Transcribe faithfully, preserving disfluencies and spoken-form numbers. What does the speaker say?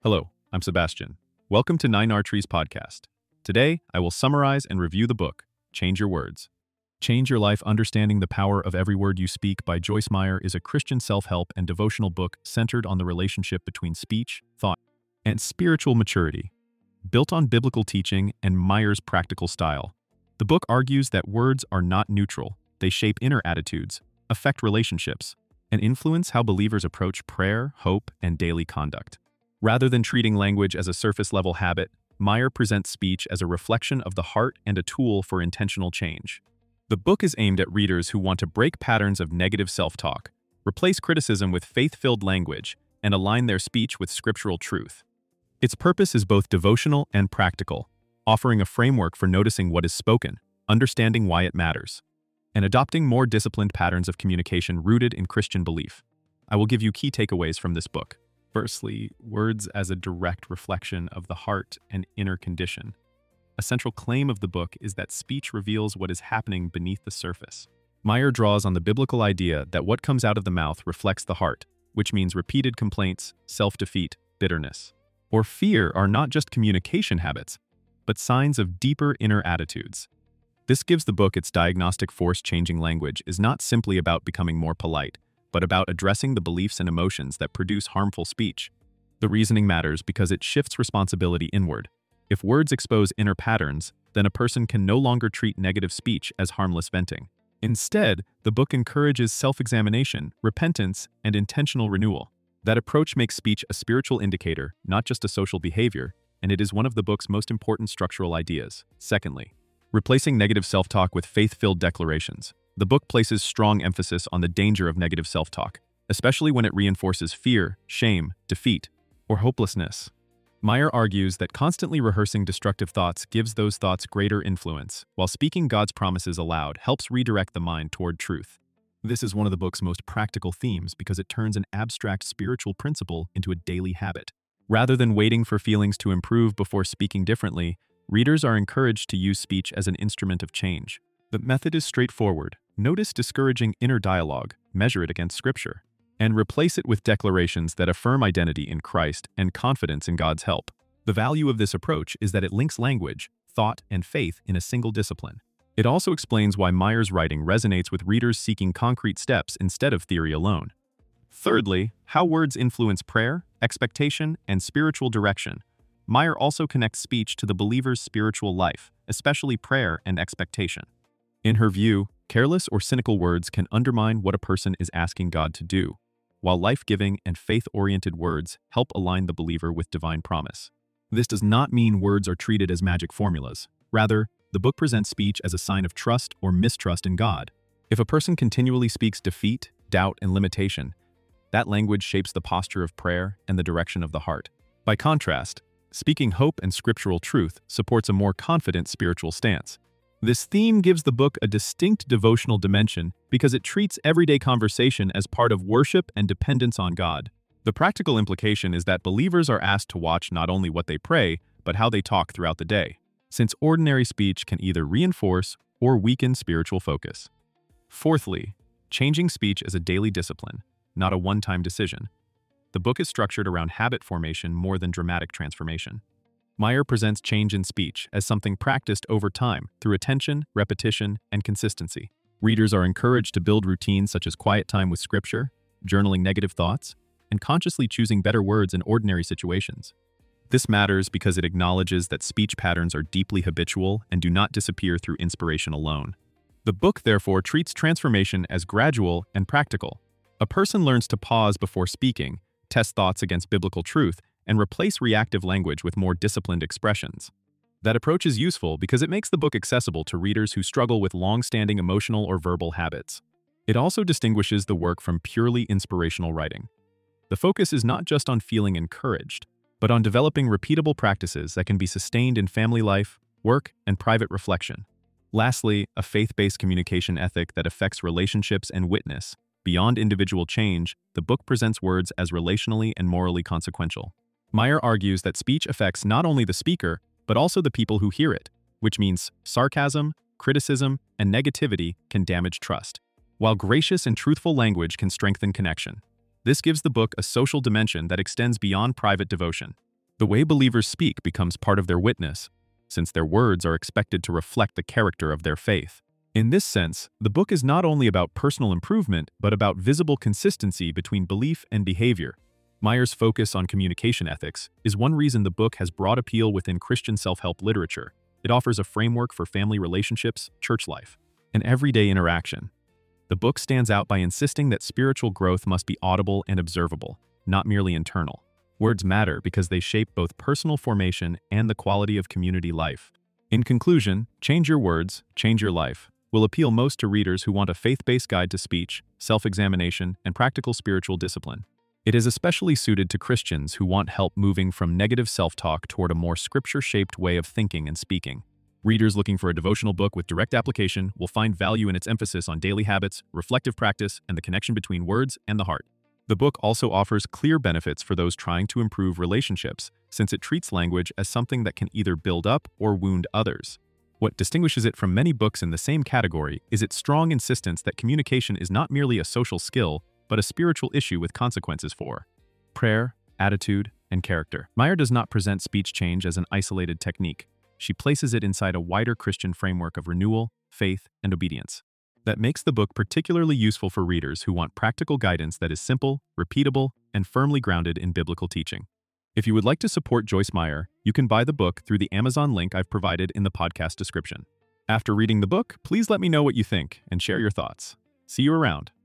Hello, I'm Sebastian. Welcome to Nine Archery's podcast. Today, I will summarize and review the book, Change Your Words. Change Your Life Understanding the Power of Every Word You Speak by Joyce Meyer is a Christian self-help and devotional book centered on the relationship between speech, thought, and spiritual maturity. Built on biblical teaching and Meyer's practical style, the book argues that words are not neutral. They shape inner attitudes, affect relationships, and influence how believers approach prayer, hope, and daily conduct. Rather than treating language as a surface-level habit, Meyer presents speech as a reflection of the heart and a tool for intentional change. The book is aimed at readers who want to break patterns of negative self-talk, replace criticism with faith-filled language, and align their speech with scriptural truth. Its purpose is both devotional and practical, offering a framework for noticing what is spoken, understanding why it matters, and adopting more disciplined patterns of communication rooted in Christian belief. I will give you key takeaways from this book. Firstly, words as a direct reflection of the heart and inner condition. A central claim of the book is that speech reveals what is happening beneath the surface. Meyer draws on the biblical idea that what comes out of the mouth reflects the heart, which means repeated complaints, self-defeat, bitterness, or fear are not just communication habits, but signs of deeper inner attitudes. This gives the book its diagnostic force. Changing language is not simply about becoming more polite, but about addressing the beliefs and emotions that produce harmful speech. The reasoning matters because it shifts responsibility inward. If words expose inner patterns, then a person can no longer treat negative speech as harmless venting. Instead, the book encourages self-examination, repentance, and intentional renewal. That approach makes speech a spiritual indicator, not just a social behavior, and it is one of the book's most important structural ideas. Secondly, replacing negative self-talk with faith-filled declarations. The book places strong emphasis on the danger of negative self-talk, especially when it reinforces fear, shame, defeat, or hopelessness. Meyer argues that constantly rehearsing destructive thoughts gives those thoughts greater influence, while speaking God's promises aloud helps redirect the mind toward truth. This is one of the book's most practical themes because it turns an abstract spiritual principle into a daily habit. Rather than waiting for feelings to improve before speaking differently, readers are encouraged to use speech as an instrument of change. The method is straightforward. Notice discouraging inner dialogue, measure it against Scripture, and replace it with declarations that affirm identity in Christ and confidence in God's help. The value of this approach is that it links language, thought, and faith in a single discipline. It also explains why Meyer's writing resonates with readers seeking concrete steps instead of theory alone. Thirdly, how words influence prayer, expectation, and spiritual direction. Meyer also connects speech to the believer's spiritual life, especially prayer and expectation. In her view, careless or cynical words can undermine what a person is asking God to do, while life-giving and faith-oriented words help align the believer with divine promise. This does not mean words are treated as magic formulas. Rather, the book presents speech as a sign of trust or mistrust in God. If a person continually speaks defeat, doubt, and limitation, that language shapes the posture of prayer and the direction of the heart. By contrast, speaking hope and scriptural truth supports a more confident spiritual stance. This theme gives the book a distinct devotional dimension because it treats everyday conversation as part of worship and dependence on God. The practical implication is that believers are asked to watch not only what they pray, but how they talk throughout the day, since ordinary speech can either reinforce or weaken spiritual focus. Fourthly, changing speech is a daily discipline, not a one-time decision. The book is structured around habit formation more than dramatic transformation. Meyer presents change in speech as something practiced over time through attention, repetition, and consistency. Readers are encouraged to build routines such as quiet time with Scripture, journaling negative thoughts, and consciously choosing better words in ordinary situations. This matters because it acknowledges that speech patterns are deeply habitual and do not disappear through inspiration alone. The book, therefore, treats transformation as gradual and practical. A person learns to pause before speaking, test thoughts against biblical truth, and replace reactive language with more disciplined expressions. That approach is useful because it makes the book accessible to readers who struggle with long-standing emotional or verbal habits. It also distinguishes the work from purely inspirational writing. The focus is not just on feeling encouraged, but on developing repeatable practices that can be sustained in family life, work, and private reflection. Lastly, a faith-based communication ethic that affects relationships and witness. Beyond individual change, the book presents words as relationally and morally consequential. Meyer argues that speech affects not only the speaker, but also the people who hear it, which means sarcasm, criticism, and negativity can damage trust, while gracious and truthful language can strengthen connection. This gives the book a social dimension that extends beyond private devotion. The way believers speak becomes part of their witness, since their words are expected to reflect the character of their faith. In this sense, the book is not only about personal improvement, but about visible consistency between belief and behavior. Meyer's focus on communication ethics is one reason the book has broad appeal within Christian self-help literature. It offers a framework for family relationships, church life, and everyday interaction. The book stands out by insisting that spiritual growth must be audible and observable, not merely internal. Words matter because they shape both personal formation and the quality of community life. In conclusion, Change Your Words, Change Your Life will appeal most to readers who want a faith-based guide to speech, self-examination, and practical spiritual discipline. It is especially suited to Christians who want help moving from negative self-talk toward a more scripture-shaped way of thinking and speaking. Readers looking for a devotional book with direct application will find value in its emphasis on daily habits, reflective practice, and the connection between words and the heart. The book also offers clear benefits for those trying to improve relationships, since it treats language as something that can either build up or wound others. What distinguishes it from many books in the same category is its strong insistence that communication is not merely a social skill, but a spiritual issue with consequences for prayer, attitude, and character. Meyer does not present speech change as an isolated technique. She places it inside a wider Christian framework of renewal, faith, and obedience. That makes the book particularly useful for readers who want practical guidance that is simple, repeatable, and firmly grounded in biblical teaching. If you would like to support Joyce Meyer, you can buy the book through the Amazon link I've provided in the podcast description. After reading the book, please let me know what you think and share your thoughts. See you around.